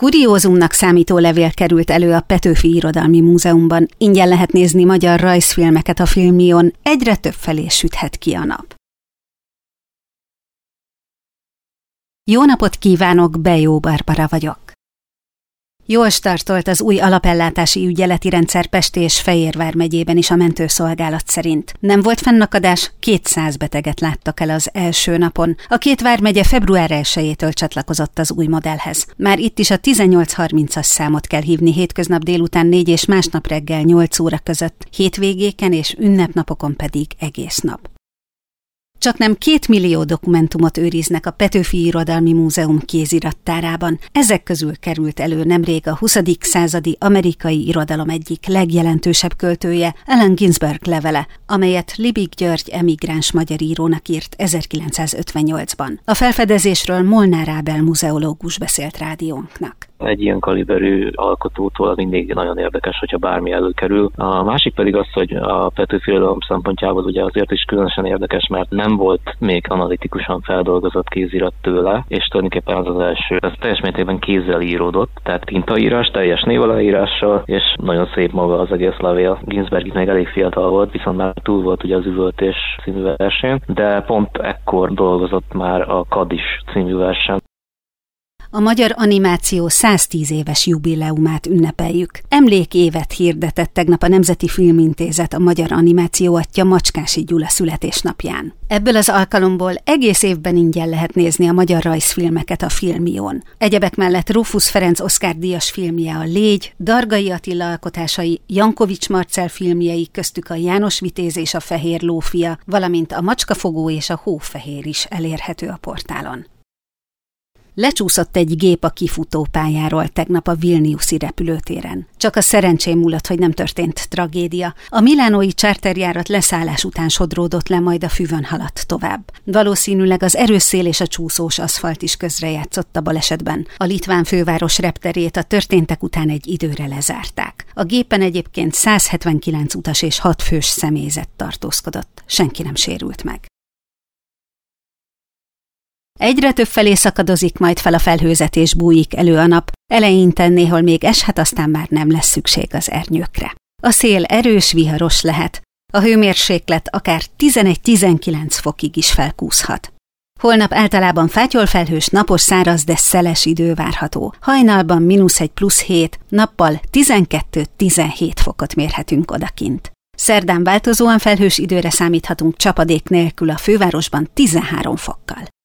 Kuriózumnak számító levél került elő a Petőfi Irodalmi Múzeumban. Ingyen lehet nézni magyar rajzfilmeket a Filmion, egyre több felé süthet ki a nap. Jó napot kívánok, Bejó Barbara vagyok. Jól startolt az új alapellátási ügyeleti rendszer Pest és Fejérvár megyében is a mentőszolgálat szerint. Nem volt fennakadás, 200 beteget láttak el az első napon. A két vármegye február 1-től csatlakozott az új modellhez. Már itt is a 1830-as számot kell hívni hétköznap délután 4 és másnap reggel 8 óra között, hétvégéken és ünnepnapokon pedig egész nap. Csaknem 2 millió dokumentumot őriznek a Petőfi Irodalmi Múzeum kézirattárában. Ezek közül került elő nemrég a 20. századi amerikai irodalom egyik legjelentősebb költője, Allen Ginsberg levele, amelyet Liebig György emigráns magyar írónak írt 1958-ban. A felfedezésről Molnár Ábel muzeológus beszélt rádiónknak. Egy ilyen kaliberű alkotótól mindig nagyon érdekes, hogyha bármi előkerül. A másik pedig az, hogy a Petőfi irodalom szempontjából ugye azért is különösen érdekes, mert nem volt még analitikusan feldolgozott kézirat tőle, és tulajdonképpen az első. Ez teljes mértékben kézzel íródott, tehát tintaírás, teljes névaláírással, és nagyon szép maga az egész levél. Ginsberg itt még elég fiatal volt, viszont már túl volt ugye az Üvöltés című versén, de pont ekkor dolgozott már a Kadis című versen. A magyar animáció 110 éves jubileumát ünnepeljük. Emlékévet hirdetett tegnap a Nemzeti Filmintézet a magyar animáció atya Macskási Gyula születésnapján. Ebből az alkalomból egész évben ingyen lehet nézni a magyar rajzfilmeket a Filmion. Egyebek mellett Rufus Ferenc Oscar-díjas filmje a Légy, Dargai Attila alkotásai, Jankovics Marcell filmjei, köztük a János Vitéz és a Fehér lófia, valamint a Macskafogó és a Hófehér is elérhető a portálon. Lecsúszott egy gép a kifutópályáról tegnap a Vilniuszi repülőtéren. Csak a szerencsém múlott, hogy nem történt tragédia. A milánói charterjárat leszállás után sodródott le, majd a füvön haladt tovább. Valószínűleg az erős szél és a csúszós aszfalt is közrejátszott a balesetben. A litván főváros repterét a történtek után egy időre lezárták. A gépen egyébként 179 utas és 6 fős személyzet tartózkodott. Senki nem sérült meg. Egyre több felé szakadozik majd fel a felhőzet és bújik elő a nap, eleinte néhol még eshet, aztán már nem lesz szükség az ernyőkre. A szél erős, viharos lehet, a hőmérséklet akár 11-19 fokig is felkúszhat. Holnap általában fátyolfelhős, napos, száraz, de szeles idő várható. Hajnalban -1 +7, nappal 12-17 fokot mérhetünk odakint. Szerdán változóan felhős időre számíthatunk, csapadék nélkül, a fővárosban 13 fokkal.